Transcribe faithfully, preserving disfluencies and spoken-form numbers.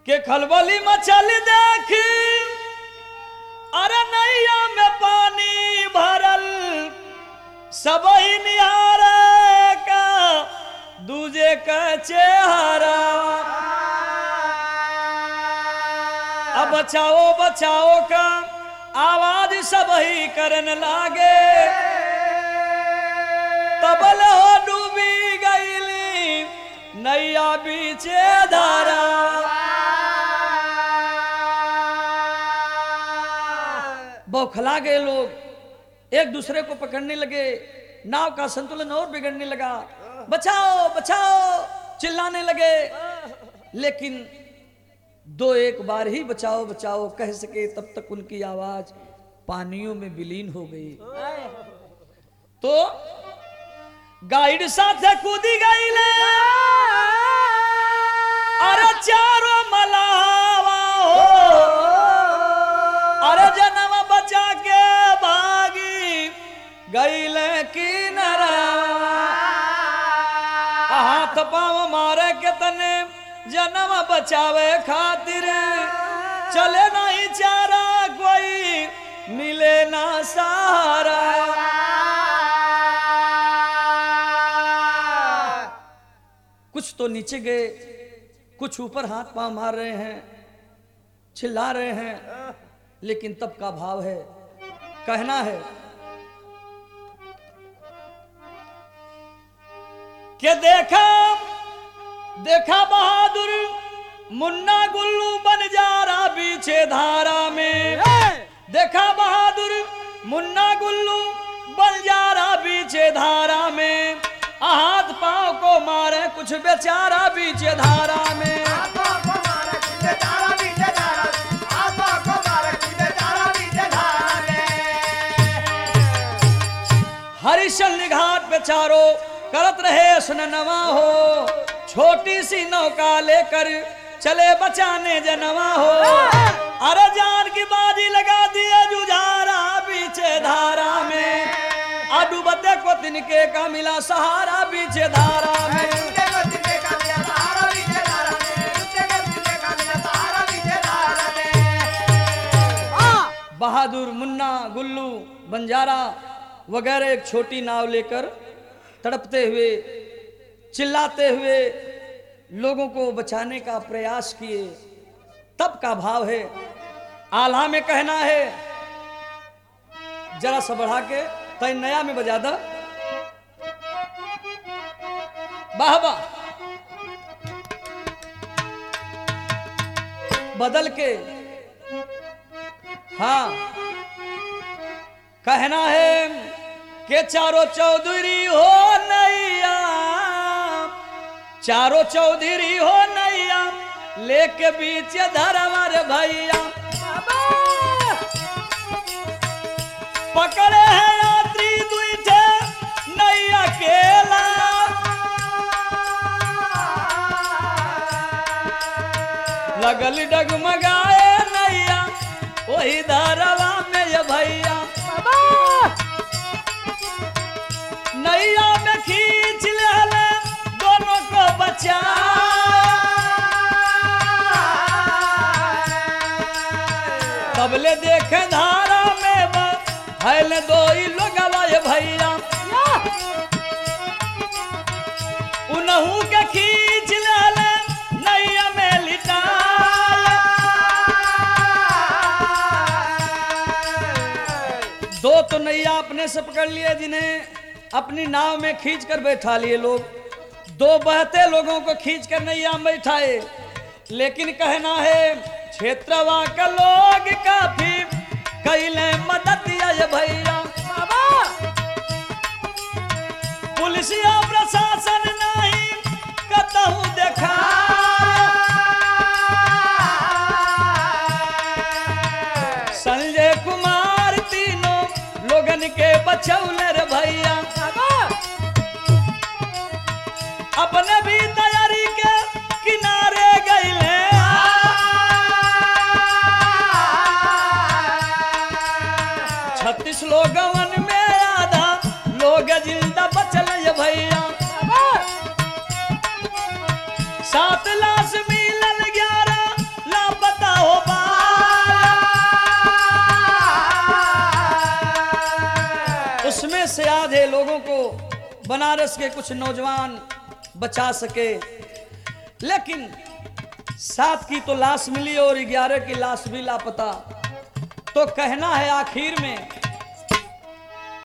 के खलबली मचल देखी अरे नैया में पानी भरल सब ही निहारे का दूजे का चेहरा अब बचाओ बचाओ का आवाज सब ही करने लागे तबल हो डूबी गईली नैया बीचे धारा बौखला गए लोग एक दूसरे को पकड़ने लगे नाव का संतुलन और बिगड़ने लगा बचाओ बचाओ चिल्लाने लगे लेकिन दो एक बार ही बचाओ बचाओ कह सके तब तक उनकी आवाज पानियों में विलीन हो गई तो गाइड साथ कूदी गई ले अरे चारों मलावा हो अरे जन्म बचा के भागी गईले किनारा हाथ पाँव मारे के तने जन्म बचावे खातिर चले नहीं चारा कोई मिले ना सहारा कुछ तो नीचे गए कुछ ऊपर हाथ पांव मार रहे हैं चिल्ला रहे हैं लेकिन तब का भाव है कहना है कि देखा देखा बहादुर मुन्ना गुल्लू बंजारा बीचे धारा में देखा बहादुर मुन्ना गुल्लू बंजारा बीचे धारा में हाथ पांव को मारे कुछ बेचारा बीचे धारा में हरिश्चंद्र घाट पे चारों करत रहे सुननवा हो छोटी सी नौका लेकर चले बचाने जनवा हो अरे जान की बाजी लगा दिए जुझारा पीछे धारा में डूबते को तिनके का मिला सहारा पीछे धारा में बहादुर मुन्ना गुल्लू बंजारा वगैरह एक छोटी नाव लेकर तड़पते हुए चिल्लाते हुए लोगों को बचाने का प्रयास किए तब का भाव है आल्हा में कहना है जरा सा बढ़ा के तय नया में बजा दा वाह वाह बदल के हाँ कहना है के चारों चौधरी हो नैया चारों चौधरी हो नैया लेके बीच धरवर भैया पकड़े हैं यात्री दुईठे नैया केला लगल डगमगाए नैया वही धरवा में ये भैया नैया में खींच ले दोनों को बचा तबले देखे धारा में हैल दो ही लोग भैया उनहू के खींच ले नैया में लिटा दो तो नैया अपने से पकड़ लिए जिन्हें अपनी नाव में खींच कर बैठा लिए लोग दो बहते लोगों को खींच कर नैया में बैठाए लेकिन कहना है क्षेत्रवा का लोग काफी कैले मदद ये भैया पुलिस या प्रशासन नहीं कतहु देखा संजय कुमार तीनों लोगन के बचौले रे भैया अपने भी तैयारी के किनारे गईले छत्तीस लोगवन में आधा लोग जिंदा बचल भैया उसमें से आधे लोगों को बनारस के कुछ नौजवान बचा सके, लेकिन सात की तो लाश मिली और ग्यारह की लाश भी लापता। तो कहना है आखिर में